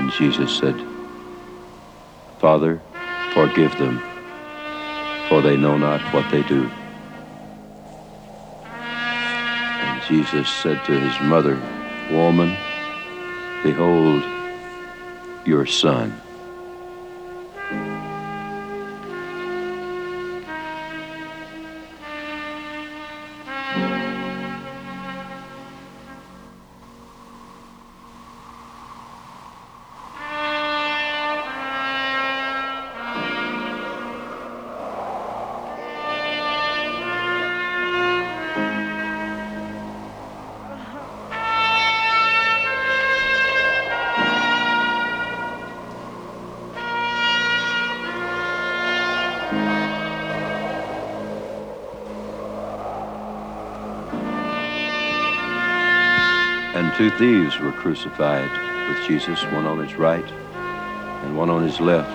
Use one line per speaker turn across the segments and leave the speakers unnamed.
And Jesus said, Father, forgive them, for they know not what they do. And Jesus said to his mother, Woman, behold your son. And two thieves were crucified with Jesus, one on his right and one on his left.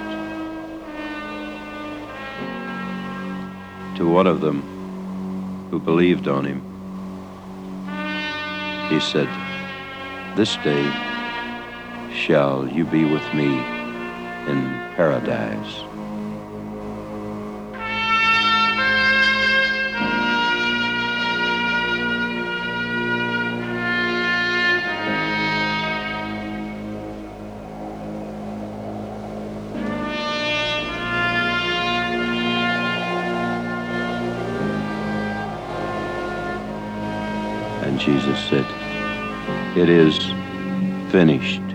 To one of them who believed on him, he said, This day shall you be with me in paradise. And Jesus said, It is finished.